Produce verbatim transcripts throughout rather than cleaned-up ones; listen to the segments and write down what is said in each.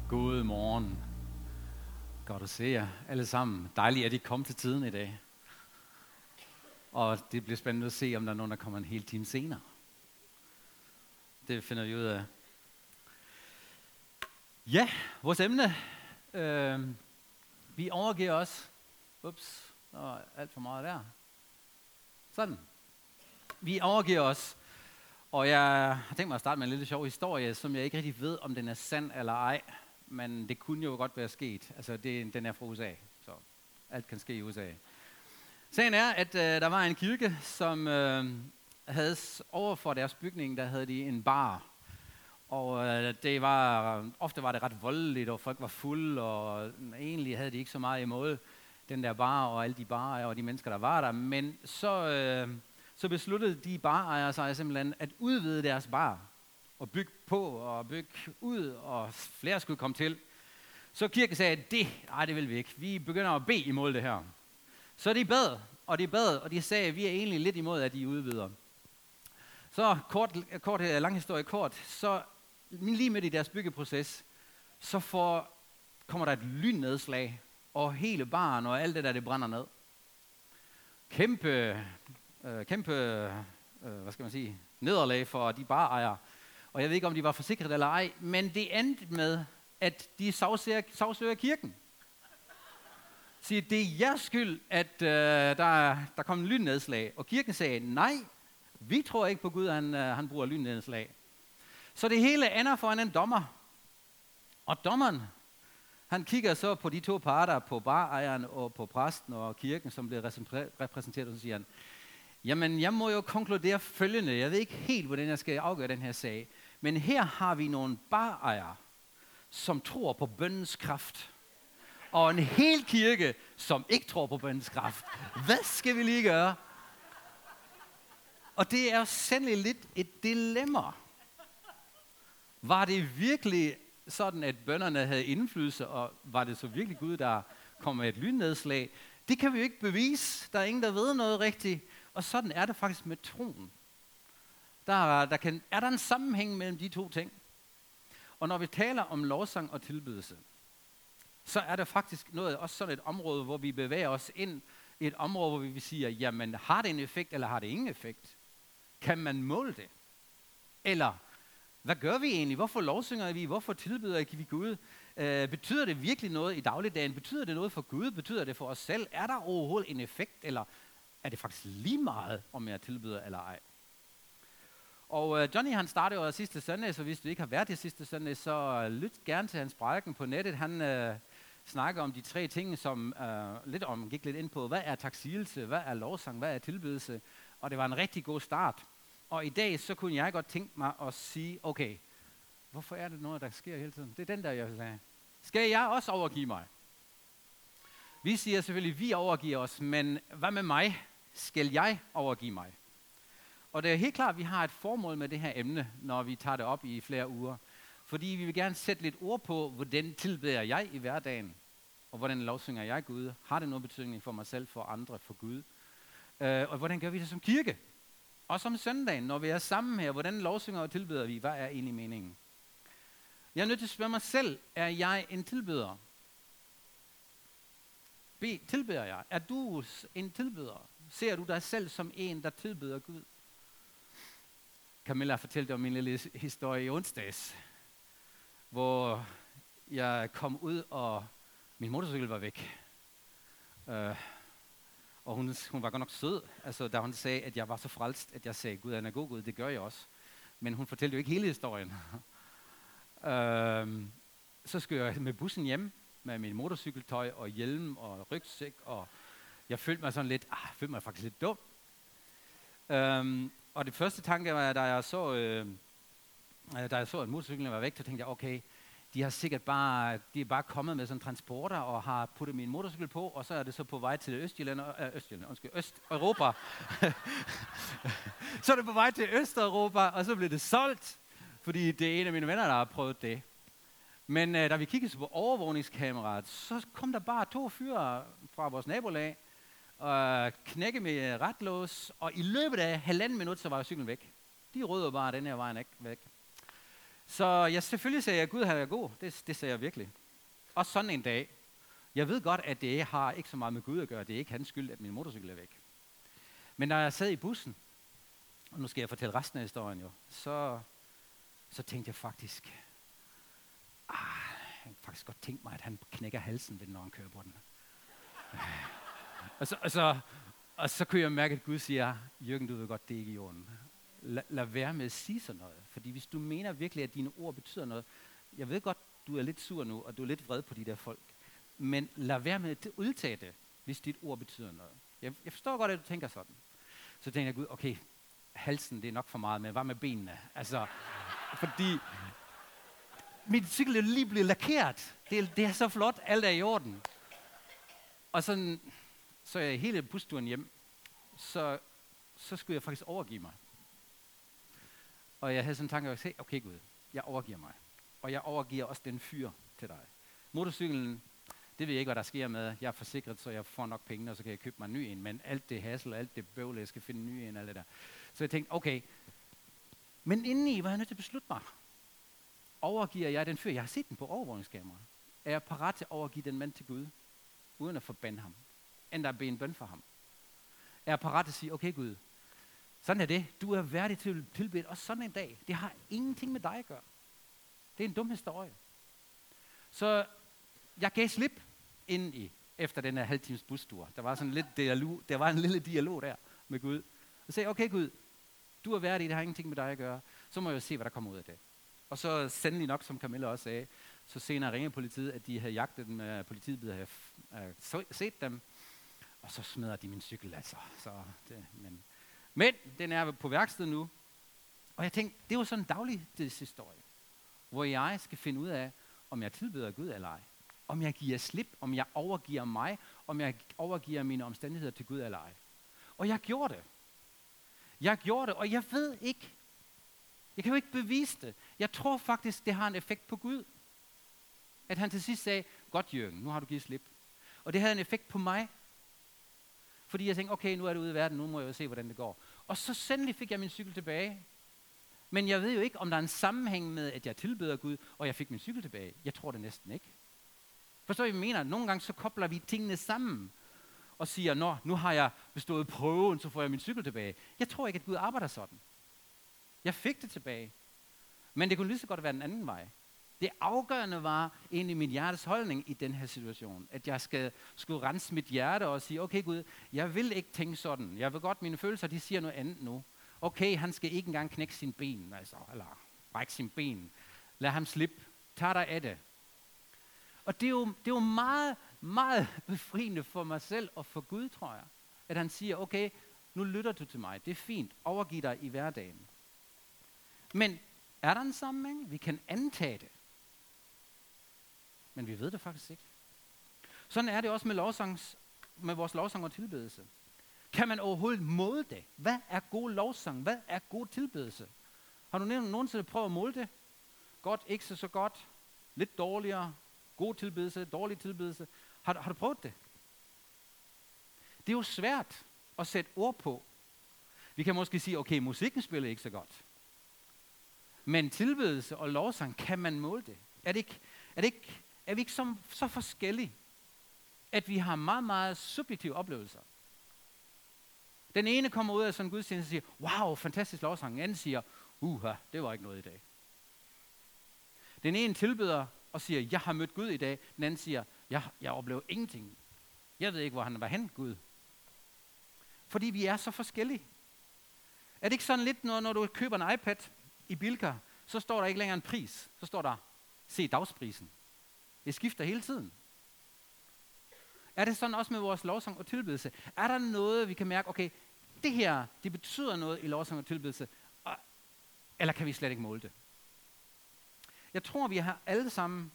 God morgen. Godt at se jer alle sammen. Dejligt, at I kom til tiden i dag. Og det bliver spændende at se, om der er nogen, der kommer en hel time senere. Det finder vi ud af. Ja, vores emne. Øh, vi overgiver os. Ups, der var alt for meget der. Sådan. Vi overgiver os. Og jeg har tænkt mig at starte med en lille sjov historie, som jeg ikke rigtig ved, om den er sand eller ej. Men det kunne jo godt være sket. Altså, det, den er fra U S A, så alt kan ske i U S A. Sagen er, at øh, der var en kirke, som øh, havde over for deres bygning, der havde de en bar. Og øh, det var, ofte var det ret voldeligt, og folk var fulde, og egentlig havde de ikke så meget imod den der bar, og alle de barer, og de mennesker, der var der. Men så, øh, så besluttede de barejere sig simpelthen at udvide deres bar, og bygge på, og bygge ud, og flere skulle komme til. Så kirken sagde, at det, nej, det vil vi ikke. Vi begynder at bede imod det her. Så de bad, og de bad, og de sagde, at vi er egentlig lidt imod, at de udvider. Så kort, kort lang historie kort, så lige midt i deres byggeproces, så får, kommer der et lynnedslag, og hele baren og alt det der, det brænder ned. Kæmpe, øh, kæmpe, øh, hvad skal man sige, nederlag for de barejere. Og jeg ved ikke, om de var forsikret eller ej, men det endte med, at de sagsøger, sagsøger kirken. Så det er jeres skyld, at øh, der, der kom en lynnedslag. Og kirken sagde, nej, vi tror ikke på Gud, han, øh, han bruger lynnedslag. Så det hele ender foran en dommer. Og dommeren, han kigger så på de to parter, på barejeren og på præsten og kirken, som bliver repræsenteret, og så siger han, jamen, jeg må jo konkludere følgende. Jeg ved ikke helt, hvordan jeg skal afgøre den her sag. Men her har vi nogle barejere, som tror på bønnens kraft. Og en hel kirke, som ikke tror på bønnens kraft. Hvad skal vi lige gøre? Og det er jo sandelig lidt et dilemma. Var det virkelig sådan, at bønnerne havde indflydelse, og var det så virkelig Gud, der kom med et lynnedslag? Det kan vi jo ikke bevise. Der er ingen, der ved noget rigtigt. Og sådan er det faktisk med troen. Der, der kan, er der en sammenhæng mellem de to ting? Og når vi taler om lovsang og tilbedelse, så er det faktisk noget, også sådan et område, hvor vi bevæger os ind i et område, hvor vi siger, jamen har det en effekt, eller har det ingen effekt? Kan man måle det? Eller hvad gør vi egentlig? Hvorfor lovsynger vi? Hvorfor tilbeder vi Gud? Øh, betyder det virkelig noget i dagligdagen? Betyder det noget for Gud? Betyder det for os selv? Er der overhovedet en effekt, eller er det faktisk lige meget, om jeg tilbyder eller ej? Og øh, Johnny, han startede jo sidste søndag, så hvis du ikke har været i sidste søndag, så øh, lyt gerne til hans prædiken på nettet. Han øh, snakker om de tre ting, som øh, lidt om, gik lidt ind på, hvad er taksigelse, hvad er lovsang, hvad er tilbedelse, og det var en rigtig god start. Og i dag, så kunne jeg godt tænke mig at sige, okay, hvorfor er det noget, der sker hele tiden? Det er den der, jeg vil sige. Skal jeg også overgive mig? Vi siger selvfølgelig, at vi overgiver os, men hvad med mig? Skal jeg overgive mig? Og det er helt klart, at vi har et formål med det her emne, når vi tager det op i flere uger. Fordi vi vil gerne sætte lidt ord på, hvordan tilbeder jeg i hverdagen, og hvordan lovsynger jeg Gud. Har det noget betydning for mig selv, for andre, for Gud? Øh, og hvordan gør vi det som kirke? Og som søndagen, når vi er sammen her, hvordan lovsynger og tilbeder vi? Hvad er egentlig meningen? Jeg er nødt til at spørge mig selv, er jeg en tilbeder? B. Tilbeder jeg? Er du en tilbeder? Ser du dig selv som en, der tilbeder Gud? Camilla fortalte om min lille historie i onsdags, hvor jeg kom ud, og min motorcykel var væk. Uh, og hun, hun var godt nok sød, altså, da hun sagde, at jeg var så frelst, at jeg sagde, Gud han er god Gud, det gør jeg også. Men hun fortalte jo ikke hele historien. uh, så skulle jeg med bussen hjem, med min motorcykeltøj og hjelm og rygsæk, og jeg følte mig sådan lidt, ah, jeg følte mig faktisk lidt dum. Uh, Og det første tanke var, da jeg så, øh, da jeg så at motorcyklen var væk, så tænkte jeg, okay, de har sikkert bare, de er bare kommet med sådan en transporter og har puttet min motorcykel på, og så er det så på vej til Østjylland, øh, Østjylland, undskyld, Østeuropa. Så er det på vej til Østeuropa, og så blev det solgt, fordi det er en af mine venner, der har prøvet det. Men øh, da vi kiggede på overvågningskameraet, så kom der bare to fyre fra vores nabolag, og knække med retlås, og i løbet af halvanden minut, så var cyklen væk. De røde bare den her vejen ikke væk. Så ja, selvfølgelig sagde jeg, at Gud han er god. Det, det sagde jeg virkelig. Og sådan en dag. Jeg ved godt, at det har ikke så meget med Gud at gøre. Det er ikke hans skyld, at min motorcykel er væk. Men når jeg sad i bussen, og nu skal jeg fortælle resten af historien jo, så, så tænkte jeg faktisk, ah, jeg kan faktisk godt tænke mig, at han knækker halsen ved den, når han kører på den. og, så, og, så, og så kunne jeg mærke, at Gud siger, Jørgen, du ved godt, det er ikke i orden. La, lad være med at sige sådan noget. Fordi hvis du mener virkelig, at dine ord betyder noget, jeg ved godt, du er lidt sur nu, og du er lidt vred på de der folk. Men lad være med at udtage det, hvis dit ord betyder noget. Jeg, jeg forstår godt, at du tænker sådan. Så tænkte jeg, Gud, okay, halsen, det er nok for meget, men hvad med benene? Altså, fordi min cykel er lige blevet lakeret. Det er, det er så flot, alt er i orden. Og sådan, så jeg hele busturen hjem, så, så skulle jeg faktisk overgive mig. Og jeg havde sådan en tanke, at jeg okay Gud, jeg overgiver mig. Og jeg overgiver også den fyr til dig. Motorcyklen, det ved jeg ikke, hvad der sker med. Jeg er forsikret, så jeg får nok penge, og så kan jeg købe mig en ny en. Men alt det hassel, alt det bøvl, jeg skal finde en ny en, alt det der. Så jeg tænkte, okay. Men indeni var jeg nødt til at beslutte mig. Overgiver jeg den fyr? Jeg har set den på overvågningskamera. Er jeg parat til at overgive den mand til Gud, uden at forbande ham? Endda at bede en bøn for ham. Er jeg parat til at sige, okay Gud, sådan er det. Du er værdig til at tilbede også sådan en dag. Det har ingenting med dig at gøre. Det er en dum historie. Så jeg gav slip ind i, efter den her halv times bustur. Der var sådan lidt dialog, der var en lille dialog der med Gud. Og sagde, okay Gud, du er værdig, det har ingenting med dig at gøre. Så må jeg jo se, hvad der kommer ud af det. Og så sandelig nok, som Camilla også sagde, så senere ringede politiet, at de havde jagtet dem, at politiet havde uh, set dem. Og så smadrer de min cykel, altså. Så det, men, men den er på værkstedet nu. Og jeg tænkte, det var sådan en dagligdagshistorie, hvor jeg skal finde ud af, om jeg tilbeder Gud eller ej. Om jeg giver slip, om jeg overgiver mig, om jeg overgiver mine omstændigheder til Gud eller ej. Og jeg gjorde det. Jeg gjorde det, og jeg ved ikke, jeg kan jo ikke bevise det. Jeg tror faktisk, det har en effekt på Gud. At han til sidst sagde, godt Jørgen, nu har du givet slip. Og det havde en effekt på mig. Fordi jeg tænkte, okay, nu er det ude i verden, nu må jeg jo se, hvordan det går. Og så sendelig fik jeg min cykel tilbage. Men jeg ved jo ikke, om der er en sammenhæng med, at jeg tilbeder Gud, og jeg fik min cykel tilbage. Jeg tror det næsten ikke. Forstår I, hvad jeg mener? Nogle gange så kobler vi tingene sammen, og siger, nå, nu har jeg bestået prøven, så får jeg min cykel tilbage. Jeg tror ikke, at Gud arbejder sådan. Jeg fik det tilbage. Men det kunne lige så godt være den anden vej. Det afgørende var egentlig min hjertes holdning i den her situation. At jeg skal, skulle rense mit hjerte og sige, okay Gud, jeg vil ikke tænke sådan. Jeg vil godt, mine følelser, de siger noget andet nu. Okay, han skal ikke engang knække sin ben, altså, eller brække sin ben. Lad ham slippe. Tag dig af det. Og det er, jo, det er jo meget, meget befriende for mig selv og for Gud, tror jeg. At han siger, okay, nu lytter du til mig. Det er fint. Overgiv dig i hverdagen. Men er der en sammenhæng? Vi kan antage det. Men vi ved det faktisk ikke. Sådan er det også med, lovsangs, med vores lovsang og tilbedelse. Kan man overhovedet måle det? Hvad er god lovsang? Hvad er god tilbedelse? Har du nogensinde prøvet at måle det? Godt, ikke så, så godt. Lidt dårligere. God tilbedelse, dårlig tilbedelse. Har, har du prøvet det? Det er jo svært at sætte ord på. Vi kan måske sige, okay, musikken spiller ikke så godt. Men tilbedelse og lovsang, kan man måle det? Er, det ikke, er, det ikke, er vi ikke så, så forskellige, at vi har meget, meget subjektive oplevelser? Den ene kommer ud af sådan en gudstjeneste og siger, wow, fantastisk lovsang. Den anden siger, uha, det var ikke noget i dag. Den ene tilbeder og siger, jeg har mødt Gud i dag. Den anden siger, jeg, jeg oplever ingenting. Jeg ved ikke, hvor han var hen, Gud. Fordi vi er så forskellige. Er det ikke sådan lidt, når, når du køber en iPad i Bilka, så står der ikke længere en pris. Så står der, se dagsprisen. Det skifter hele tiden. Er det sådan også med vores lovsang og tilbedelse? Er der noget, vi kan mærke, okay, det her, det betyder noget i lovsang og tilbedelse, og, eller kan vi slet ikke måle det? Jeg tror, vi har alle sammen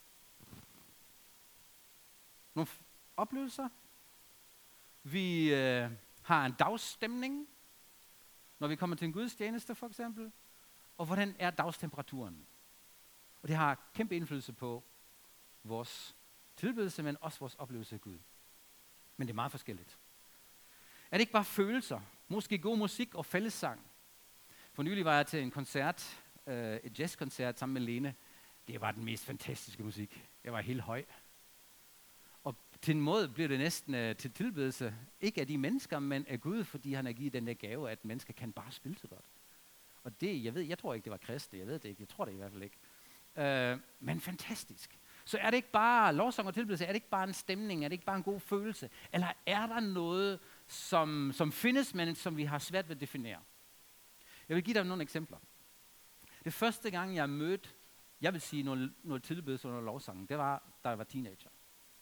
nogle oplevelser. Vi øh, har en dagsstemning, når vi kommer til en gudstjeneste for eksempel. Og hvordan er dagstemperaturen? Og det har kæmpe indflydelse på vores tilbedelse, men også vores oplevelse af Gud. Men det er meget forskelligt. Er det ikke bare følelser? Måske god musik og fællessang. For nylig var jeg til en koncert øh, et jazzkoncert sammen med Lene. Det var den mest fantastiske musik. Jeg var helt høj. Og til en måde blev det næsten øh, til tilbedelse, ikke af de mennesker, men af Gud, fordi han har givet den der gave, at mennesker kan bare spille så godt. Og det, jeg ved, jeg tror ikke, det var kristne, jeg ved det ikke, jeg tror det i hvert fald ikke. Øh, men fantastisk. Så er det ikke bare lovsang og tilbedelse, er det ikke bare en stemning, er det ikke bare en god følelse, eller er der noget, som, som findes, men som vi har svært ved at definere? Jeg vil give dig nogle eksempler. Det første gang, jeg mødte, jeg vil sige noget, noget tilbedelse under lovsangen, det var, da jeg var teenager.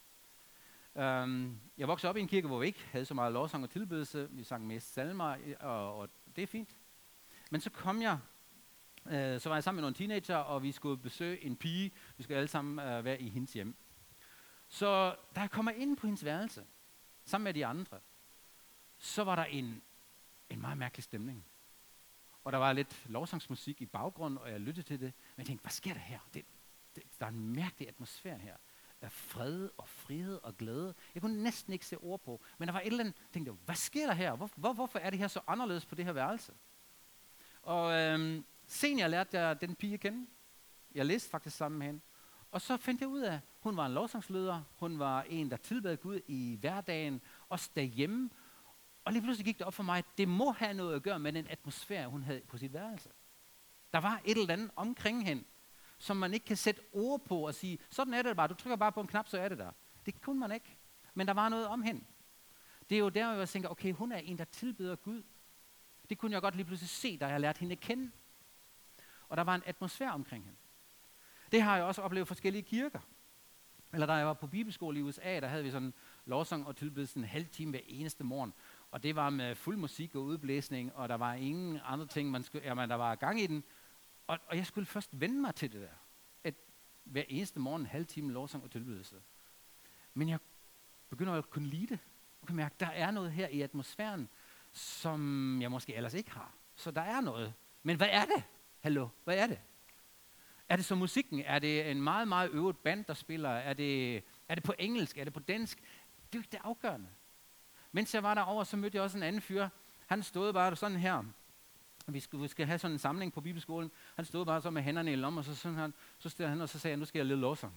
Um, jeg voksede op i en kirke, hvor vi ikke havde så meget lovsang og tilbedelse. Vi sang mest salmer, og, og det er fint. Men så kom jeg, øh, så var jeg sammen med nogle teenager, og vi skulle besøge en pige. Vi skulle alle sammen øh, være i hendes hjem. Så da jeg kommer ind på hendes værelse, sammen med de andre, så var der en, en meget mærkelig stemning. Og der var lidt lovsangsmusik i baggrunden, og jeg lyttede til det. Men jeg tænkte, hvad sker der her? Det, det, der er en mærkelig atmosfære her. Af fred og frihed og glæde. Jeg kunne næsten ikke se ord på. Men der var et eller andet, jeg tænkte, hvad sker der her? Hvor, hvor, hvorfor er det her så anderledes på det her værelse? Og øhm, senere lærte jeg den pige kende. Jeg læste faktisk sammen med hende. Og så fandt jeg ud af, at hun var en lovsangsleder. Hun var en, der tilbad Gud i hverdagen. Også derhjemme. Og lige pludselig gik det op for mig, at det må have noget at gøre med den atmosfære, hun havde på sit værelse. Der var et eller andet omkring hende, som man ikke kan sætte ord på og sige, sådan er det bare, du trykker bare på en knap, så er det der. Det kunne man ikke. Men der var noget om hende. Det er jo der, hvor jeg tænker, okay, hun er en, der tilbeder Gud. Det kunne jeg godt lige pludselig se, da jeg lærte hende at kende. Og der var en atmosfære omkring hende. Det har jeg også oplevet forskellige kirker. Eller da jeg var på bibelskole i U S A, der havde vi sådan lovsang og tilbedelse en halv time hver eneste morgen. Og det var med fuld musik og udblæsning, og der var ingen andre ting, man skulle, jamen, der var gang i den. Og, og jeg skulle først vende mig til det der. At hver eneste morgen en halv time lovsang og tilbedelse. Men jeg begynder at kunne lide det. Og kan mærke, at der er noget her i atmosfæren, som jeg måske ellers ikke har. Så der er noget. Men hvad er det? Hallo, hvad er det? Er det så musikken? Er det en meget, meget øvet band, der spiller? Er det, er det på engelsk? Er det på dansk? Det er jo ikke det afgørende. Mens jeg var derovre, så mødte jeg også en anden fyr. Han stod bare sådan her. Vi skal, vi skal have sådan en samling på bibelskolen. Han stod bare så med hænderne i lommen, og så, sådan han, så stod han og så sagde han, nu skal jeg lede lovsang.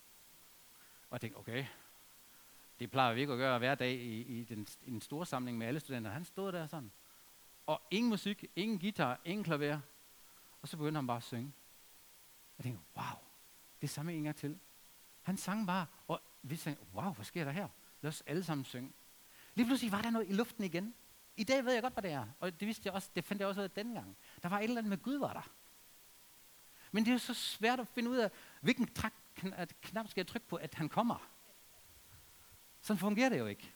Og jeg tænkte, okay, det plejer vi ikke at gøre hver dag i, i, den, i den store samling med alle studenter. Han stod der sådan. Og ingen musik, ingen guitar, ingen klaver. Og så begyndte han bare at synge. Jeg tænkte, wow, det er samme en gang til. Han sang bare, og vi tænkte, wow, hvad sker der her? Lad os alle sammen synge. Lige pludselig var der noget i luften igen. I dag ved jeg godt, hvad det er. Og det vidste jeg også, det fandt jeg også ud af denne gang. Der var et eller andet med Gud var der. Men det er jo så svært at finde ud af, hvilken trak, knap skal jeg trykke på, at han kommer. Sådan fungerer det jo ikke.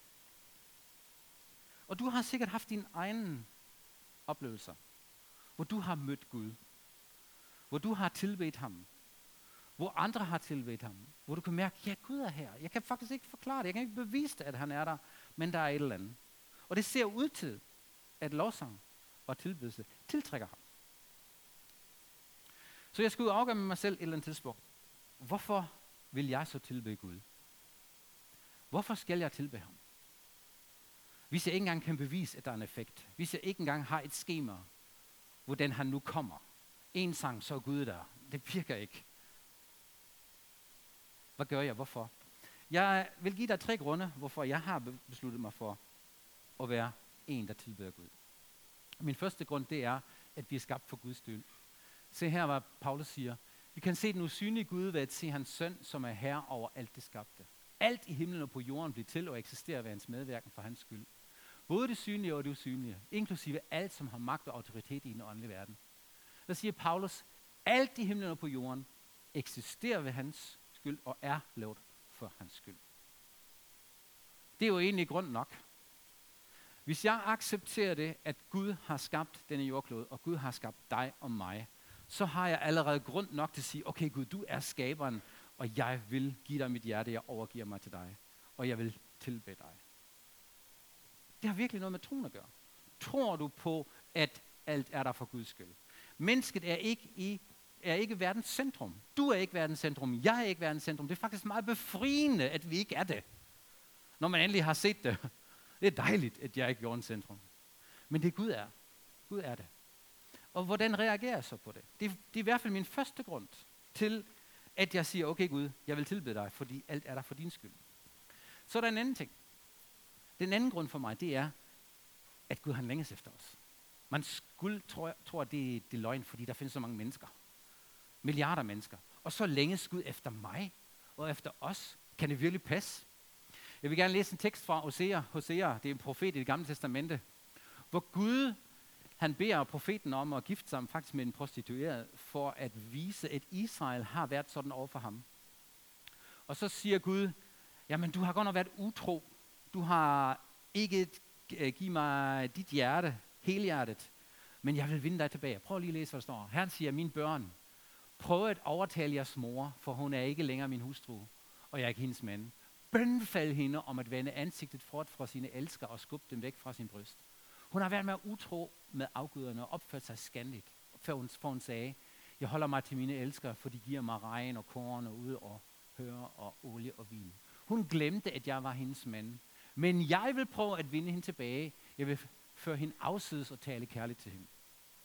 Og du har sikkert haft dine egne oplevelser, hvor du har mødt Gud. Hvor du har tilbedt ham. Hvor andre har tilbedt ham. Hvor du kan mærke, ja, Gud er her. Jeg kan faktisk ikke forklare det. Jeg kan ikke bevise det, at han er der. Men der er et eller andet. Og det ser ud til, at lovsang og tilbedelse tiltrækker ham. Så jeg skulle afgøre med mig selv et eller andet tidspunkt. Hvorfor vil jeg så tilbede Gud? Hvorfor skal jeg tilbede ham? Hvis jeg ikke engang kan bevise, at der er en effekt. Hvis jeg ikke engang har et skema, hvordan han nu kommer. En sang, så er Gud der. Det virker ikke. Hvad gør jeg? Hvorfor? Jeg vil give dig tre grunde, hvorfor jeg har besluttet mig for at være en, der tilbeder Gud. Min første grund, det er, at vi er skabt for Guds skyld. Se her, hvad Paulus siger. Vi kan se den usynlige Gud ved at se hans søn, som er herre over alt det skabte. Alt i himlen og på jorden bliver til og eksisterer ved hans medvirken for hans skyld. Både det synlige og det usynlige, inklusive alt, som har magt og autoritet i den åndelige verden. Der siger Paulus, alt i himlen og på jorden eksisterer ved hans skyld og er lavet for hans skyld. Det er jo egentlig grund nok. Hvis jeg accepterer det, at Gud har skabt denne jordklode, og Gud har skabt dig og mig, så har jeg allerede grund nok til at sige, okay Gud, du er skaberen, og jeg vil give dig mit hjerte, jeg overgiver mig til dig, og jeg vil tilbede dig. Det har virkelig noget med troen at gøre. Tror du på, at alt er der for Guds skyld? Mennesket er ikke, i, er ikke verdens centrum. Du er ikke verdens centrum. Jeg er ikke verdens centrum. Det er faktisk meget befriende, at vi ikke er det. Når man endelig har set det. Det er dejligt, at jeg ikke er jordens centrum. Men det Gud er. Gud er det. Og hvordan reagerer jeg så på det? Det, det er i hvert fald min første grund til, at jeg siger, okay Gud, jeg vil tilbede dig, fordi alt er der for din skyld. Så er der en anden ting. Den anden grund for mig, det er, at Gud han længes efter os. Man skulle tro, tror, at det, det er løgn, fordi der findes så mange mennesker. Milliarder af mennesker. Og så længes Gud efter mig og efter os. Kan det virkelig passe? Jeg vil gerne læse en tekst fra Hosea. Hosea, det er en profet i Det Gamle Testamente, hvor Gud han beder profeten om at gifte sig faktisk med en prostitueret, for at vise, at Israel har været sådan over for ham. Og så siger Gud, jamen du har godt nok været utro. Du har ikke givet mig dit hjerte, helhjertet, men jeg vil vinde dig tilbage. Prøv lige at læse, hvad der står. Herren siger, mine børn, prøv at overtale jeres mor, for hun er ikke længere min hustru, og jeg er ikke hendes mand. Bønfald hende om at vende ansigtet fort fra sine elsker og skubbe dem væk fra sin bryst. Hun har været med utro med afguderne og opført sig skandigt, for hun, for hun sagde, jeg holder mig til mine elskere, for de giver mig regn og korn og ud og høre og olie og vin. Hun glemte, at jeg var hendes mand. Men jeg vil prøve at vinde hende tilbage. Jeg vil føre hende afsides og tale kærligt til hende.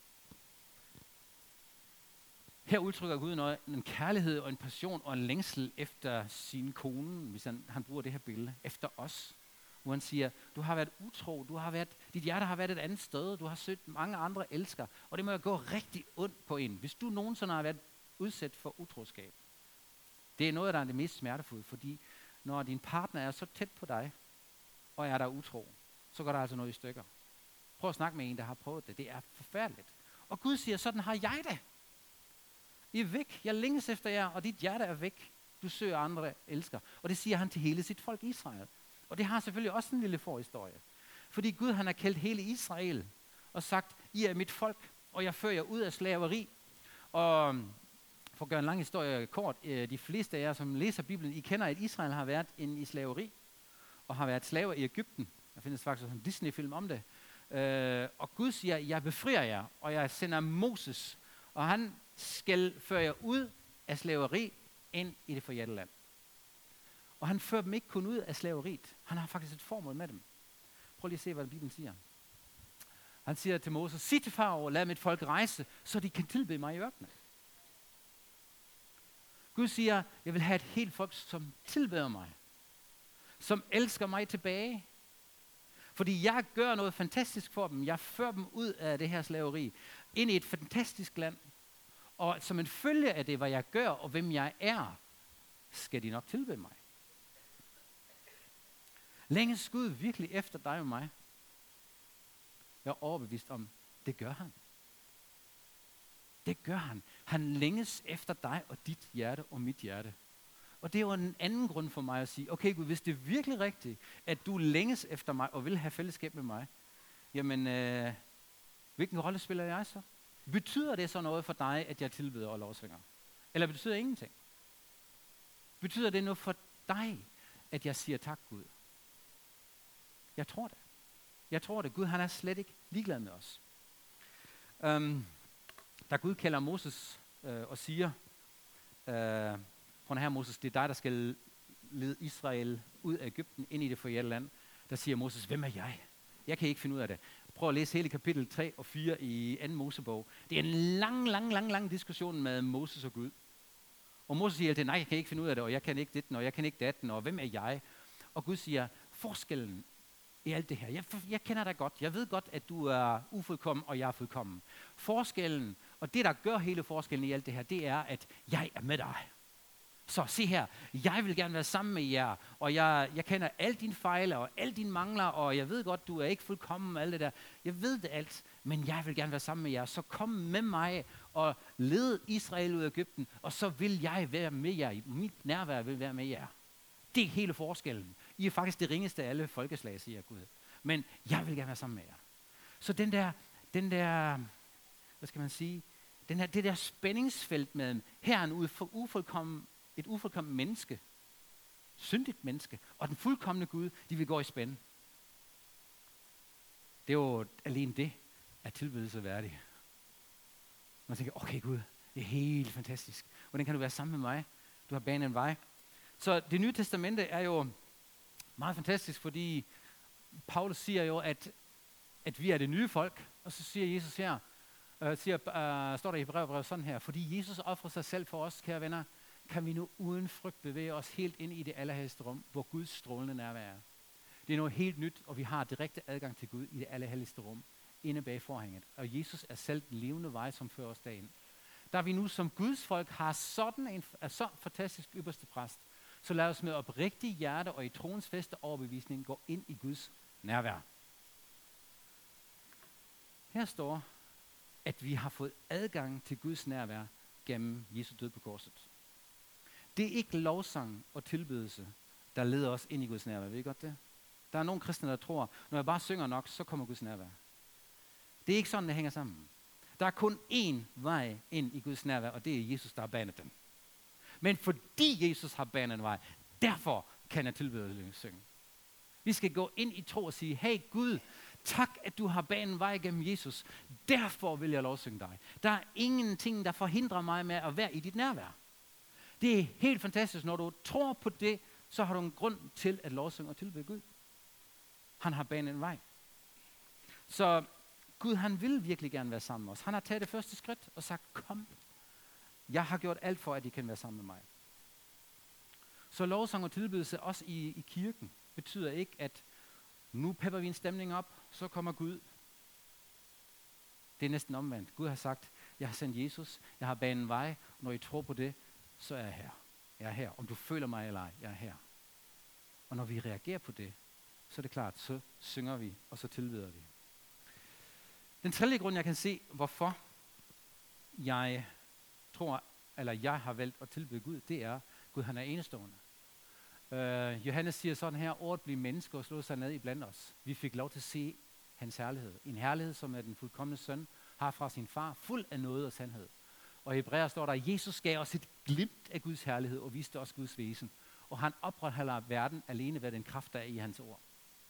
Her udtrykker Gud noget, en kærlighed og en passion og en længsel efter sin kone, hvis han, han bruger det her billede, efter os. Hvor han siger, du har været utro, du har været, dit hjerte har været et andet sted, du har søgt mange andre elsker, og det må jo gå rigtig ondt på en, hvis du nogensinde har været udsat for utroskab. Det er noget, der er det mest smertefulde, fordi når din partner er så tæt på dig, og er der utro, så går der altså noget i stykker. Prøv at snakke med en, der har prøvet det. Det er forfærdeligt. Og Gud siger, sådan har jeg det. I er væk. Jeg længes efter jer, og dit hjerte er væk. Du søger andre elsker. Og det siger han til hele sit folk Israel. Og det har selvfølgelig også en lille forhistorie. Fordi Gud han har kaldt hele Israel og sagt, I er mit folk, og jeg fører jer ud af slaveri. Og for at gøre en lang historie kort, de fleste af jer, som læser Bibelen, I kender, at Israel har været en i slaveri, og har været slaver i Egypten. Der findes faktisk en Disney-film om det. Øh, og Gud siger, jeg befrier jer, og jeg sender Moses, og han skal føre jer ud af slaveri ind i det forjætte land. Og han fører dem ikke kun ud af slaveriet. Han har faktisk et formål med dem. Prøv lige at se, hvad Bibelen siger. Han siger til Moses, sig til farao, lad mit folk rejse, så de kan tilbede mig i ørkenen. Gud siger, jeg vil have et helt folk, som tilbeder mig. Som elsker mig tilbage. Fordi jeg gør noget fantastisk for dem. Jeg fører dem ud af det her slaveri. Ind i et fantastisk land. Og som en følge af det, hvad jeg gør og hvem jeg er, skal de nok tilbede mig. Længes Gud virkelig efter dig og mig? Jeg er overbevist om, det gør han. Det gør han. Han længes efter dig og dit hjerte og mit hjerte. Og det er jo en anden grund for mig at sige, okay Gud, hvis det er virkelig rigtigt, at du længes efter mig og vil have fællesskab med mig, jamen, øh, hvilken rolle spiller jeg så? Betyder det så noget for dig, at jeg tilbeder og lovsvinger? Eller betyder det ingenting? Betyder det noget for dig, at jeg siger tak Gud? Jeg tror det. Jeg tror det. Gud, han er slet ikke ligeglad med os. Um, da Gud kalder Moses øh, og siger, øh, prøv her Moses, det er dig, der skal lede Israel ud af Egypten ind i det forjætte land. Der siger Moses, hvem er jeg? Jeg kan ikke finde ud af det. Prøv at læse hele kapitel tre og fire i anden Mosebog. Det er en lang, lang, lang, lang diskussion med Moses og Gud. Og Moses siger altid, nej, jeg kan ikke finde ud af det, og jeg kan ikke ditten, og jeg kan ikke datten, og hvem er jeg? Og Gud siger, forskellen i alt det her. Jeg, jeg kender dig godt. Jeg ved godt, at du er ufuldkommen, og jeg er fuldkommen. Forskellen, og det, der gør hele forskellen i alt det her, det er, at jeg er med dig. Så se her, jeg vil gerne være sammen med jer, og jeg, jeg kender alle dine fejl, og alle dine mangler, og jeg ved godt, du er ikke fuldkommen med alt det der. Jeg ved det alt, men jeg vil gerne være sammen med jer. Så kom med mig og led Israel ud af Egypten, og så vil jeg være med jer. Mit nærvær vil være med jer. Det er hele forskellen. I er faktisk det ringeste af alle folkeslag, siger Gud. Men jeg vil gerne være sammen med jer. Så den der, den der, hvad skal man sige, den her, det der spændingsfelt med herren ud for ufuldkommen, et ufuldkommen menneske, syndigt menneske, og den fuldkomne Gud, de vil gå i spænd. Det er jo alene det, at tilbedelse værdig. Man tænker, okay Gud, det er helt fantastisk. Hvordan kan du være sammen med mig? Du har banet en vej. Så det nye testamente er jo meget fantastisk, fordi Paulus siger jo, at, at vi er det nye folk, og så siger Jesus her, uh, siger, uh, står der i Hebræerbrevet sådan her, fordi Jesus offrer sig selv for os, kære venner, kan vi nu uden frygt bevæge os helt ind i det allerhelligste rum, hvor Guds strålende nærvær er. Det er noget helt nyt, og vi har direkte adgang til Gud i det allerhelligste rum, inde bag forhænget. Og Jesus er selv den levende vej, som fører os derind. Da vi nu som Guds folk har sådan en er så fantastisk ypperste præst, så lad os med oprigtig hjerte og i troens feste overbevisning gå ind i Guds nærvær. Her står, at vi har fået adgang til Guds nærvær gennem Jesu død på korset. Det er ikke lovsang og tilbedelse, der leder os ind i Guds nærvær. Ved I godt det? Der er nogle kristne, der tror, når jeg bare synger nok, så kommer Guds nærvær. Det er ikke sådan, det hænger sammen. Der er kun én vej ind i Guds nærvær, og det er Jesus, der har banet den. Men fordi Jesus har banet en vej, derfor kan jeg tilbede og synge. Vi skal gå ind i tro og sige, hey Gud, tak at du har banet en vej gennem Jesus. Derfor vil jeg lovsynge dig. Der er ingenting, der forhindrer mig med at være i dit nærvær. Det er helt fantastisk. Når du tror på det, så har du en grund til at lovsynge og tilbede Gud. Han har banet en vej. Så Gud, han vil virkelig gerne være sammen med os. Han har taget det første skridt og sagt, kom. Jeg har gjort alt for, at I kan være sammen med mig. Så lovsang og tilbedelse også i, i kirken betyder ikke, at nu pepper vi en stemning op, så kommer Gud. Det er næsten omvendt. Gud har sagt, jeg har sendt Jesus, jeg har banet en vej, og når I tror på det, så er jeg her. Jeg er her. Om du føler mig eller ej, jeg er her. Og når vi reagerer på det, så er det klart, så synger vi, og så tilbeder vi. Den tredje grund, jeg kan se, hvorfor jeg tror, eller jeg har valgt at tilbede Gud, det er, Gud han er enestående. Uh, Johannes siger sådan her, ordet blev menneske og slog sig ned i blandt os. Vi fik lov til at se hans herlighed. En herlighed, som er den fuldkomne søn, har fra sin far, fuld af noget og sandhed. Og i Hebræer står der, at Jesus gav os et glimt af Guds herlighed og viste os Guds væsen. Og han opretholder verden alene ved den kraft, der er i hans ord.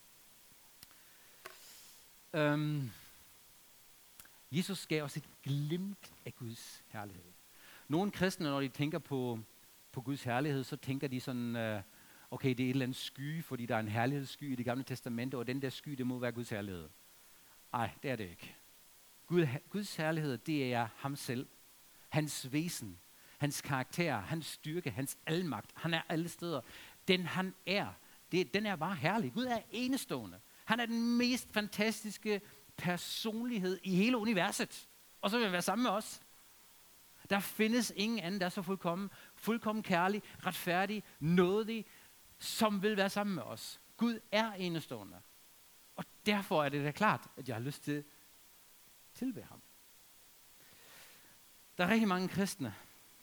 Um, Jesus gav os et glimt af Guds herlighed. Nogle kristne, når de tænker på, på Guds herlighed, så tænker de sådan, uh, okay, det er et eller andet sky, fordi der er en herlighedssky i det gamle testamente, og den der sky, det må være Guds herlighed. Nej, det er det ikke. Gud, Guds herlighed, det er ham selv. Hans væsen, hans karakter, hans styrke, hans almagt. Han er alle steder. Den han er, det, den er bare herlig. Gud er enestående. Han er den mest fantastiske personlighed i hele universet. Og så vil han være sammen med os. Der findes ingen anden, der er så fuldkommen, fuldkommen kærlig, retfærdig, nådig, som vil være sammen med os. Gud er enestående. Og derfor er det da klart, at jeg har lyst til at tilbede ham. Der er rigtig mange kristne,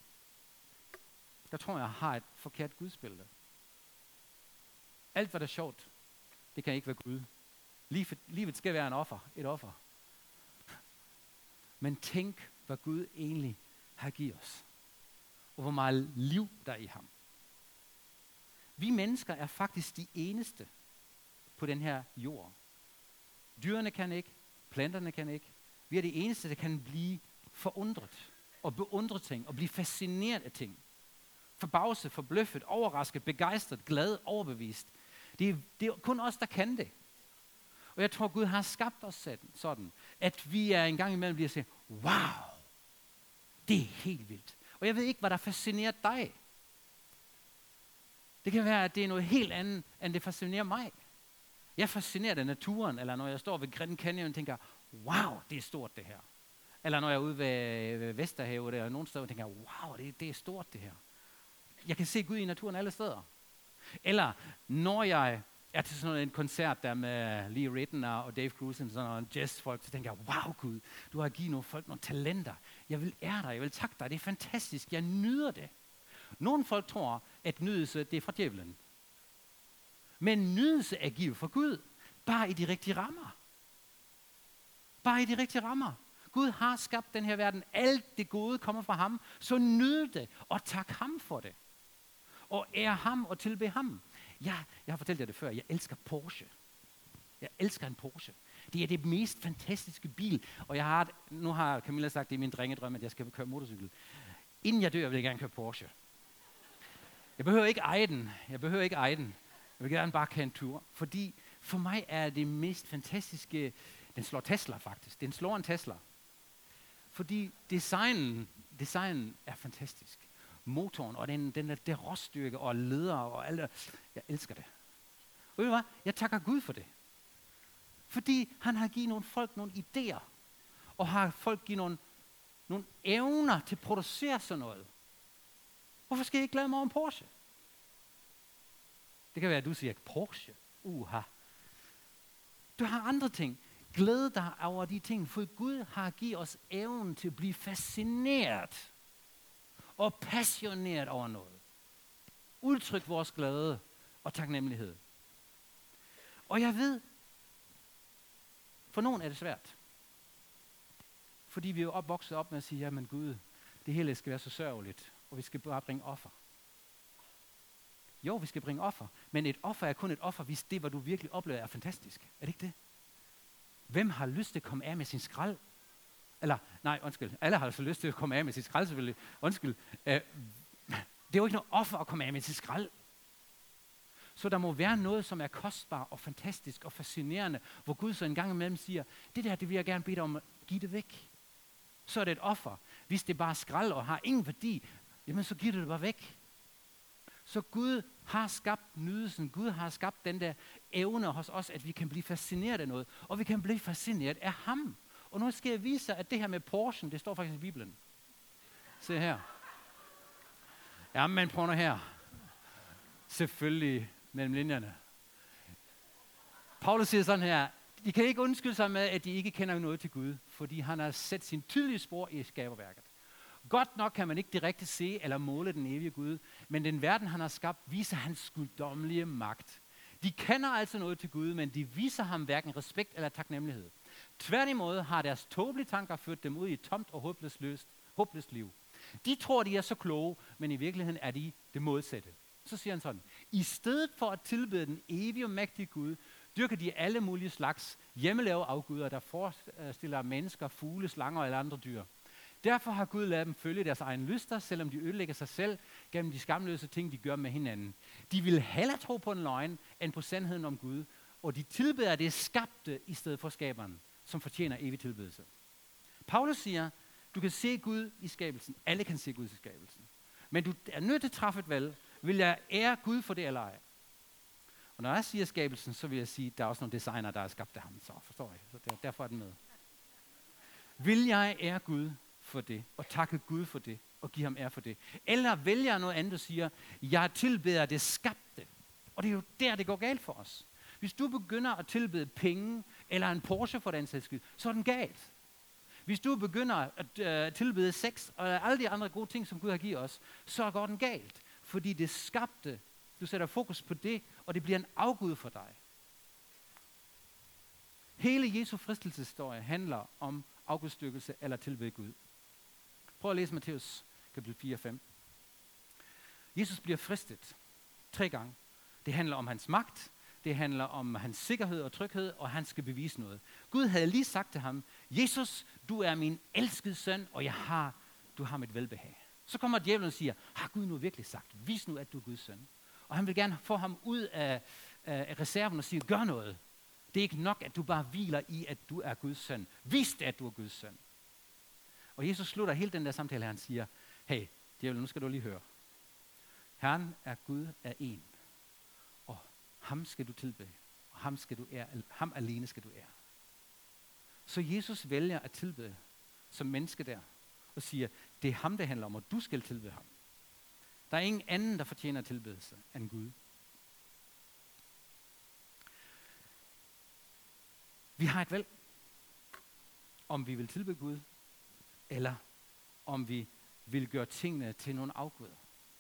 der tror jeg har et forkert gudsbillede. Alt hvad der er sjovt, det kan ikke være Gud. Livet, livet skal være en offer, et offer. Men tænk, hvad Gud egentlig har givet os. Og hvor meget liv der er i ham. Vi mennesker er faktisk de eneste på den her jord. Dyrene kan ikke, planterne kan ikke. Vi er de eneste, der kan blive forundret og beundre ting og blive fascineret af ting. Forbavset, forbløffet, overrasket, begejstret, glad, overbevist. Det er, det er kun os, der kan det. Og jeg tror, Gud har skabt os sådan, at vi er en gang imellem bliver sige, wow, det er helt vildt. Og jeg ved ikke, hvad der fascinerer dig. Det kan være, at det er noget helt andet, end det fascinerer mig. Jeg fascinerer af naturen, eller når jeg står ved Grand Canyon og tænker, wow, det er stort det her. Eller når jeg er ude ved, ved Vesterhavet, eller nogen steder, og tænker, wow, det, det er stort det her. Jeg kan se Gud i naturen alle steder. Eller når jeg er til sådan en koncert der med Lee Ritenour og Dave Grusin og sådan nogle jazzfolk, så tænker jeg, wow Gud, du har givet nogle folk nogle talenter. Jeg vil ære dig, jeg vil takke dig, det er fantastisk, jeg nyder det. Nogle folk tror, at nydelse, det er fra djævlen. Men nydelse er givet fra Gud, bare i de rigtige rammer. Bare i de rigtige rammer. Gud har skabt den her verden. Alt det gode kommer fra ham. Så nyd det, og tak ham for det. Og ære ham og tilbede ham. Jeg, jeg har fortalt jer det før. Jeg elsker Porsche. Jeg elsker en Porsche. Det er det mest fantastiske bil. Og jeg har, nu har Camilla sagt, det er min drengedrøm, at jeg skal køre motorcykel. Inden jeg dør, vil jeg gerne køre Porsche. Jeg behøver ikke eje den. Jeg behøver ikke eje den. Jeg vil gerne bare køre en tur. Fordi for mig er det mest fantastiske, den slår Tesla faktisk. Den slår en Tesla. Fordi designen, designen er fantastisk. Motoren og den, den der, der råstyrke og leder og alt det. Jeg elsker det. Og ved du hvad? Jeg takker Gud for det. Fordi han har givet nogle folk nogle idéer. Og har folk givet nogle, nogle evner til at producere sådan noget. Hvorfor skal jeg ikke glæde mig over en Porsche? Det kan være, at du siger, Porsche. Uha. Du har andre ting. Glæd dig over de ting, for Gud har givet os evnen til at blive fascineret og passioneret over noget. Udtryk vores glæde og taknemmelighed. Og jeg ved, for nogen er det svært. Fordi vi er jo opvokset op med at sige, jamen Gud, det hele skal være så sørgeligt, og vi skal bare bringe offer. Jo, vi skal bringe offer, men et offer er kun et offer, hvis det, hvad du virkelig oplever, er fantastisk. Er det ikke det? Hvem har lyst til at komme af med sin skrald? Eller, nej, undskyld. Alle har altså lyst til at komme af med sin skrald, selvfølgelig. Undskyld. Uh, det er jo ikke noget offer at komme af med sin skrald. Så der må være noget, som er kostbar og fantastisk og fascinerende, hvor Gud så en gang imellem siger, det der, det vil jeg gerne bede dig om at give det væk. Så er det et offer. Hvis det bare skrald og har ingen værdi, jamen så giver du det bare væk. Så Gud har skabt nydelsen. Gud har skabt den der evne hos os, at vi kan blive fascineret af noget. Og vi kan blive fascineret af ham. Og nu skal jeg vise dig, at det her med Porschen, det står faktisk i Bibelen. Se her. Ja, men prøv nu her. Selvfølgelig mellem linjerne. Paulus siger sådan her, de kan ikke undskylde sig med, at de ikke kender noget til Gud, fordi han har sat sin tydelige spor i skaberværket. Godt nok kan man ikke direkte se eller måle den evige Gud, men den verden, han har skabt, viser hans guddommelige magt. De kender altså noget til Gud, men de viser ham hverken respekt eller taknemmelighed. Tværtimod har deres tåbelige tanker ført dem ud i et tomt og håbløst, løst, håbløst liv. De tror, de er så kloge, men i virkeligheden er de det modsatte. Så siger han sådan, i stedet for at tilbede den evige og mægtige Gud, dyrker de alle mulige slags hjemmelavede afguder, der forestiller mennesker, fugle, slanger eller andre dyr. Derfor har Gud ladet dem følge deres egen lyster, selvom de ødelægger sig selv gennem de skamløse ting, de gør med hinanden. De vil hellere tro på en løgn, end på sandheden om Gud, og de tilbeder det skabte i stedet for skaberen, som fortjener evig tilbedelse. Paulus siger, du kan se Gud i skabelsen. Alle kan se Gud i skabelsen. Men du er nødt til at træffe et valg. Vil jeg ære Gud for det eller ej? Og når jeg siger skabelsen, så vil jeg sige, at der er også nogle designer, der har skabt det ham. Så forstår jeg. Så der, derfor er den med. Vil jeg ære Gud for det, og takke Gud for det, og give ham ære for det? Eller vælger jeg noget andet og siger, jeg tilbeder det skabte. Og det er jo der, det går galt for os. Hvis du begynder at tilbede penge, eller en Porsche for den sags skyld, så er den galt. Hvis du begynder at øh, tilbede sex, og alle de andre gode ting, som Gud har givet os, så går den galt. Fordi det skabte, du sætter fokus på det, og det bliver en afgud for dig. Hele Jesu fristelseshistorie handler om afgudstyrkelse eller tilbede Gud. Prøv at læse Matthæus kapitel fire og fem. Jesus bliver fristet tre gange. Det handler om hans magt, det handler om hans sikkerhed og tryghed, og han skal bevise noget. Gud havde lige sagt til ham, Jesus, du er min elskede søn, og jeg har, du har mit velbehag. Så kommer djævlen og siger, har Gud nu virkelig sagt, vis nu, at du er Guds søn. Og han vil gerne få ham ud af, af reserven og sige, gør noget. Det er ikke nok, at du bare hviler i, at du er Guds søn. Vis det, at du er Guds søn. Og Jesus slutter hele den der samtale, han siger, hey, djævlen, nu skal du lige høre. Herren er Gud af en, og ham skal du tilbede, og ham, skal du ære, ham alene skal du ære. Så Jesus vælger at tilbede som menneske der, og siger, det er ham, det handler om, og du skal tilbede ham. Der er ingen anden, der fortjener tilbedelse end Gud. Vi har et valg, om vi vil tilbede Gud, eller om vi vil gøre tingene til nogle afguder.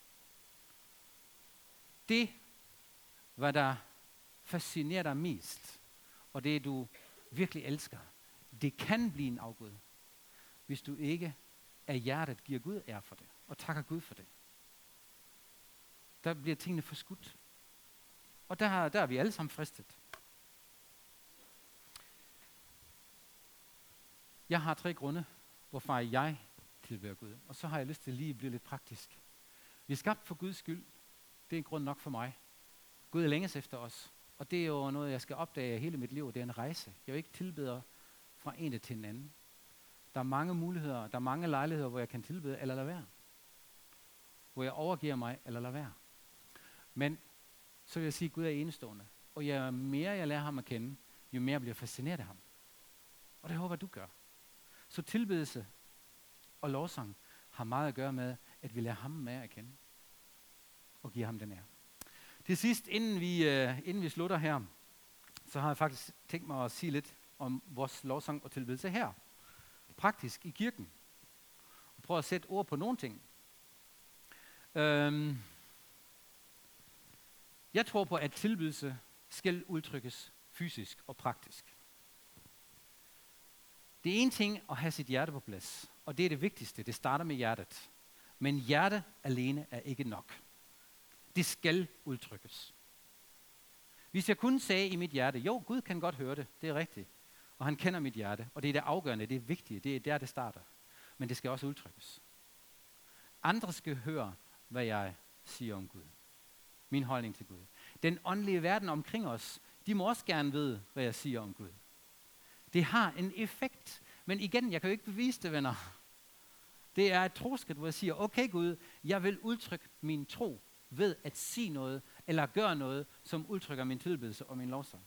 Det, hvad der fascinerer dig mest, og det du virkelig elsker, det kan blive en afgud, hvis du ikke af hjertet giver Gud ære for det, og takker Gud for det. Der bliver tingene forskudt. Og der, der er vi alle sammen fristet. Jeg har tre grunde, hvorfor jeg tilbeder Gud. Og så har jeg lyst til lige at blive lidt praktisk. Vi er skabt for Guds skyld. Det er en grund nok for mig. Gud er længes efter os. Og det er jo noget, jeg skal opdage hele mit liv. Det er en rejse. Jeg vil ikke tilbeder fra en til en anden. Der er mange muligheder, der er mange lejligheder, hvor jeg kan tilbede eller lade være. Hvor jeg overgiver mig eller lader være. Men så vil jeg sige, at Gud er enestående. Og jo mere jeg lærer ham at kende, jo mere bliver jeg fascineret af ham. Og det håber jeg, du gør. Så tilbedelse og lovsang har meget at gøre med, at vi lærer ham med at kende. Og giver ham den ære. Til sidst, inden vi, uh, inden vi slutter her, så har jeg faktisk tænkt mig at sige lidt om vores lovsang og tilbedelse her. Praktisk i kirken. Og prøve at sætte ord på nogle ting. Øhm, jeg tror på, at tilbedelse skal udtrykkes fysisk og praktisk. Det er en ting at have sit hjerte på plads, og det er det vigtigste. Det starter med hjertet. Men hjerte alene er ikke nok. Det skal udtrykkes. Hvis jeg kun sagde i mit hjerte, jo, Gud kan godt høre det, det er rigtigt. Og han kender mit hjerte, og det er det afgørende, det er vigtigt, det er der, det starter. Men det skal også udtrykkes. Andre skal høre, hvad jeg siger om Gud. Min holdning til Gud. Den åndelige verden omkring os, de må også gerne vide, hvad jeg siger om Gud. Det har en effekt. Men igen, jeg kan jo ikke bevise det, venner. Det er et troskridt, hvor jeg siger, okay Gud, jeg vil udtrykke min tro ved at sige noget, eller gøre noget, som udtrykker min tilbedelse og min lovsang.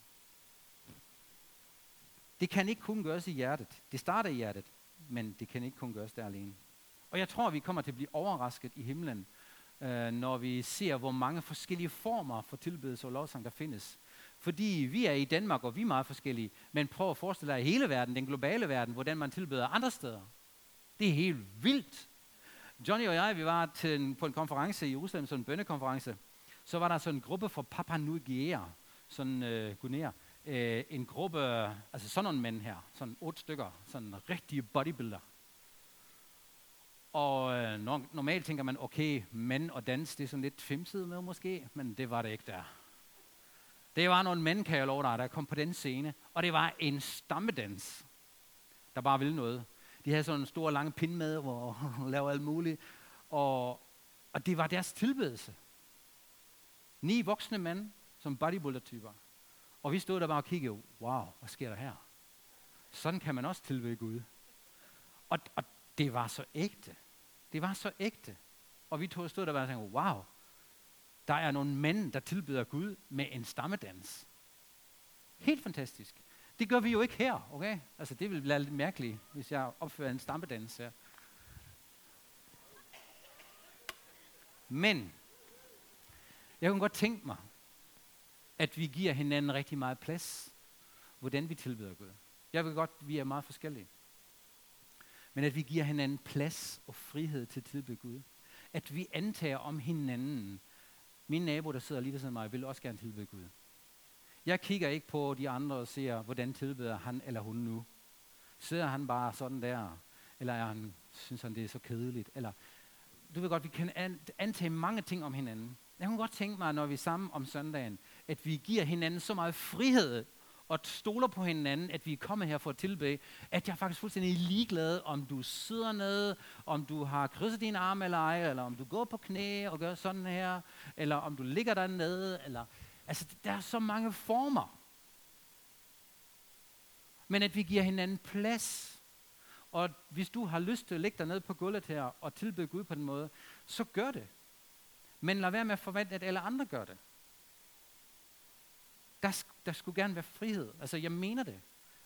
Det kan ikke kun gøres i hjertet. Det starter i hjertet, men det kan ikke kun gøres der alene. Og jeg tror, vi kommer til at blive overrasket i himlen, øh, når vi ser, hvor mange forskellige former for tilbedelse og lovsang der findes. Fordi vi er i Danmark, og vi er meget forskellige, men prøv at forestille dig hele verden, den globale verden, hvordan man tilbeder andre steder. Det er helt vildt. Johnny og jeg, vi var til en, på en konference i Jerusalem, sådan en bønnekonference. Så var der sådan en gruppe fra Papua New Guinea, sådan øh, Guinea. Øh, en gruppe, altså sådan nogle mænd her, sådan otte stykker, sådan rigtige bodybuilder. Og øh, normalt tænker man, okay, mænd og dans, det er sådan lidt femsidet med måske, men det var det ikke der. Det var nogle mænd, kan jeg love dig, der kom på den scene, og det var en stammedans, der bare ville noget. De havde sådan en stor lange pinde med, hvor de lavede alt muligt, og, og det var deres tilbedelse. Ni voksne mænd, som bodybuilder-typer. Og vi stod der bare og kiggede, wow, hvad sker der her? Sådan kan man også tilbede Gud. Og, og det var så ægte. Det var så ægte. Og vi to stod der bare og tænkte, wow, der er nogle mænd, der tilbeder Gud med en stammedans. Helt fantastisk. Det gør vi jo ikke her, okay? Altså det ville blive lidt mærkeligt, hvis jeg opfører en stammedans her. Men jeg kunne godt tænke mig, at vi giver hinanden rigtig meget plads, hvordan vi tilbeder Gud. Jeg ved godt, vi er meget forskellige. Men at vi giver hinanden plads og frihed til at tilbede Gud. At vi antager om hinanden. Min nabo, der sidder lige ved siden af mig, vil også gerne tilbede Gud. Jeg kigger ikke på de andre og ser, hvordan tilbeder han eller hun nu. Sidder han bare sådan der? Eller er han, synes han, det er så kedeligt? Eller, du ved godt, vi kan antage mange ting om hinanden. Jeg kunne godt tænke mig, når vi er sammen om søndagen, at vi giver hinanden så meget frihed og stoler på hinanden, at vi er kommet her for at tilbede, at jeg er faktisk fuldstændig ligeglad, om du sidder nede, om du har krydset dine arme eller ej, eller om du går på knæ og gør sådan her, eller om du ligger dernede, eller... Altså, der er så mange former. Men at vi giver hinanden plads, og hvis du har lyst til at ligge dernede på gulvet her og tilbede Gud på den måde, så gør det. Men lad være med at forvente, at alle andre gør det. Der, der skulle gerne være frihed. Altså, jeg mener det.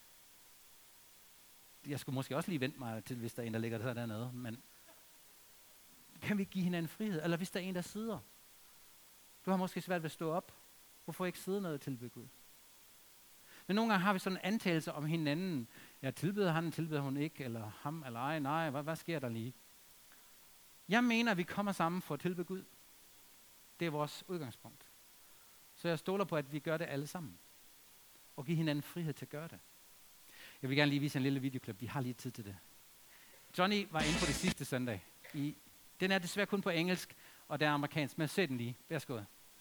Jeg skulle måske også lige vente mig til, hvis der er en, der ligger der dernede. Men kan vi give hinanden frihed? Eller hvis der er en, der sidder. Du har måske svært ved at stå op. Hvorfor ikke sidde ned og tilbede Gud? Men nogle gange har vi sådan en antagelse om hinanden. Ja, tilbeder han, tilbeder hun ikke, eller ham, eller ej, nej, hvad, hvad sker der lige? Jeg mener, at vi kommer sammen for at tilbede Gud. Det er vores udgangspunkt. Så jeg stoler på, at vi gør det alle sammen. Og giver hinanden frihed til at gøre det. Jeg vil gerne lige vise en lille videoklip. Vi har lige tid til det. Johnny var inde på det sidste søndag. I, den er desværre kun på engelsk, og det er amerikansk. Men se den lige. Værsgo.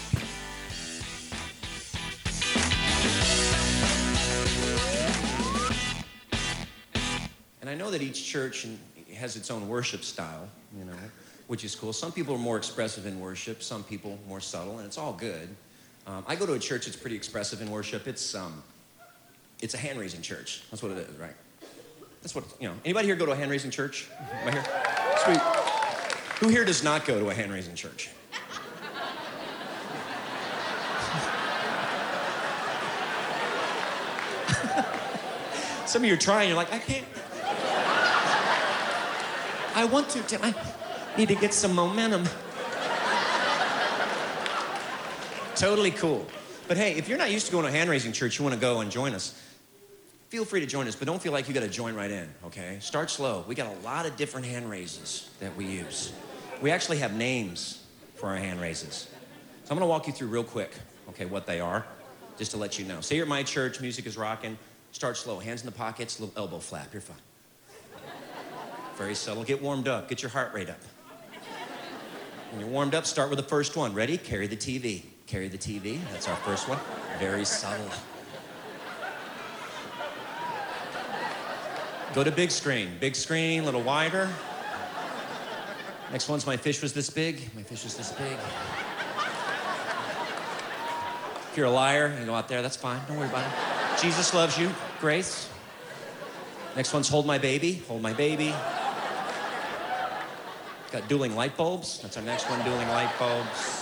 And I know that each church has its own worship style, you know, which is cool. Some people are more expressive in worship, some people more subtle, and it's all good. Um, I go to a church that's pretty expressive in worship. It's um, it's a hand-raising church. That's what it is, right? That's what, you know. Anybody here go to a hand-raising church? Am I here? Sweet. Who here does not go to a hand-raising church? Some of you are trying, you're like, I can't. I want to, Tim. I need to get some momentum. Totally cool. But hey, if you're not used to going to a hand-raising church, you want to go and join us, feel free to join us, but don't feel like you got to join right in, okay? Start slow. We got a lot of different hand raises that we use. We actually have names for our hand raises. So I'm going to walk you through real quick, okay, what they are, just to let you know. Say you're at my church, music is rocking. Start slow, hands in the pockets, little elbow flap, you're fine. Very subtle. Get warmed up, get your heart rate up. When you're warmed up, start with the first one. Ready? Carry the T V. Carry the T V, that's our first one. Very subtle. Go to big screen. Big screen, a little wider. Next one's my fish was this big. My fish was this big. If you're a liar, you go out there, that's fine. Don't worry about it. Jesus loves you. Grace. Next one's hold my baby. Hold my baby. Got dueling light bulbs. That's our next one, dueling light bulbs.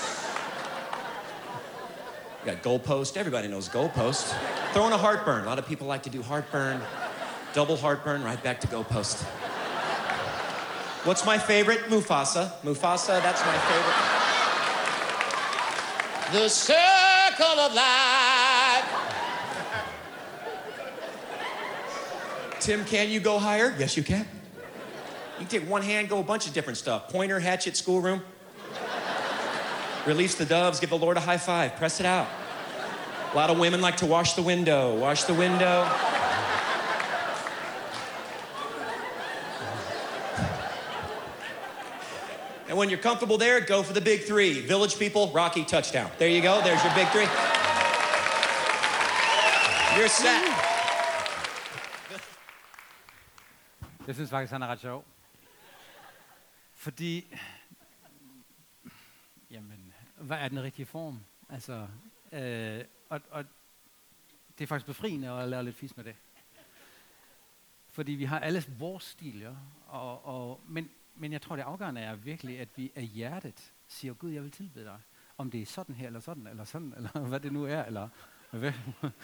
We got goalpost. Everybody knows goalpost. Throwing a heartburn. A lot of people like to do heartburn. Double heartburn, right back to goalpost. What's my favorite? Mufasa. Mufasa, that's my favorite. The circle of life. Tim, can you go higher? Yes, you can. You can take one hand, go a bunch of different stuff. Pointer, hatchet, schoolroom. Release the doves, give the Lord a high five, press it out. A lot of women like to wash the window. Wash the window. And when you're comfortable there, go for the big three. Village people, Rocky, touchdown. There you go, there's your big three. You're set. Jeg synes faktisk, han er ret sjov. Fordi, jamen, hvad er den rigtige form? Altså, øh, og, og det er faktisk befriende at lære lidt fis med det. Fordi vi har alle vores stil, ja. Og, og, men, men jeg tror, det afgørende er virkelig, at vi af hjertet siger, Gud, jeg vil tilbede dig. Om det er sådan her, eller sådan, eller sådan, eller hvad det nu er, eller hvad.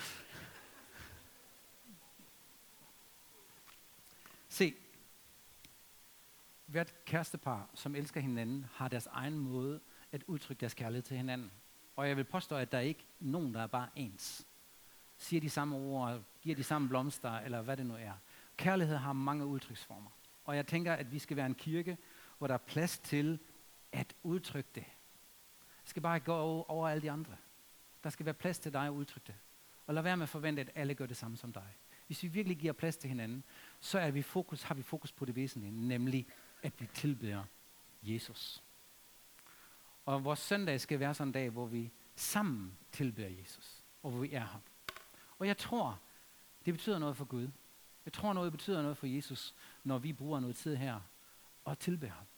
Se, hvert kærestepar, som elsker hinanden, har deres egen måde at udtrykke deres kærlighed til hinanden. Og jeg vil påstå, at der er ikke nogen, der er bare ens. Siger de samme ord, giver de samme blomster, eller hvad det nu er. Kærlighed har mange udtryksformer. Og jeg tænker, at vi skal være en kirke, hvor der er plads til at udtrykke det. Det skal bare gå over alle de andre. Der skal være plads til dig at udtrykke det. Og lad være med at forvente, at alle gør det samme som dig. Hvis vi virkelig giver plads til hinanden, så er vi fokus, har vi fokus på det væsentlige, nemlig at vi tilbeder Jesus. Og vores søndag skal være sådan en dag, hvor vi sammen tilbeder Jesus, og hvor vi er ham. Og jeg tror, det betyder noget for Gud. Jeg tror noget betyder noget for Jesus, når vi bruger noget tid her og tilbeder ham.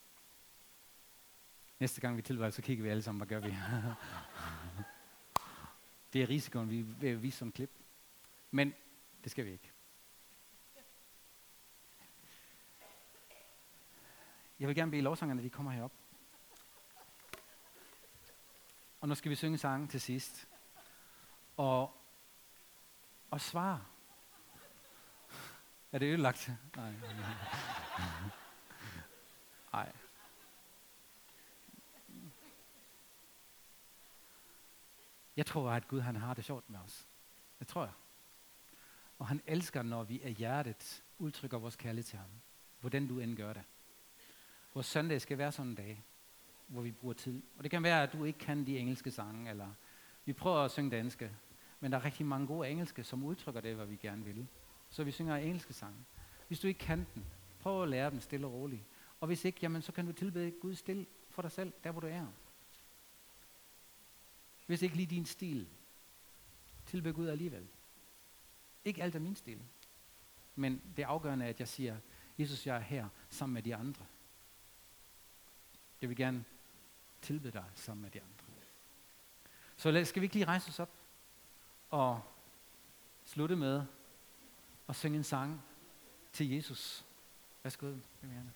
Næste gang vi tilbeder, så kigger vi alle sammen, hvad gør vi? Det er risikoen, vi vil vise sådan en klip. Men det skal vi ikke. Jeg vil gerne bede lovsangerne, de kommer herop. Og nu skal vi synge sangen til sidst. Og, og svare. Er det ødelagt? Nej. Nej. Jeg tror, at Gud han har det sjovt med os. Det tror jeg. Og han elsker, når vi af hjertet udtrykker vores kærlighed til ham. Hvordan du end gør det. Vores søndag skal være sådan en dag, hvor vi bruger tid. Og det kan være, at du ikke kan de engelske sange, eller vi prøver at synge danske. Men der er rigtig mange gode engelske, som udtrykker det, hvad vi gerne vil. Så vi synger engelske sange. Hvis du ikke kan den, prøv at lære dem stille og roligt. Og hvis ikke, jamen, så kan du tilbede Gud stille for dig selv, der hvor du er. Hvis ikke lige din stil, tilbede Gud alligevel. Ikke alt er min stil. Men det afgørende er, at jeg siger, Jesus, jeg er her sammen med de andre. Jeg vil gerne tilbede dig sammen med de andre. Så lad, skal vi ikke lige rejse os op og slutte med at synge en sang til Jesus. Værsgo, Marianne.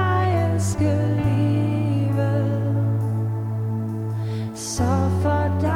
Så for dig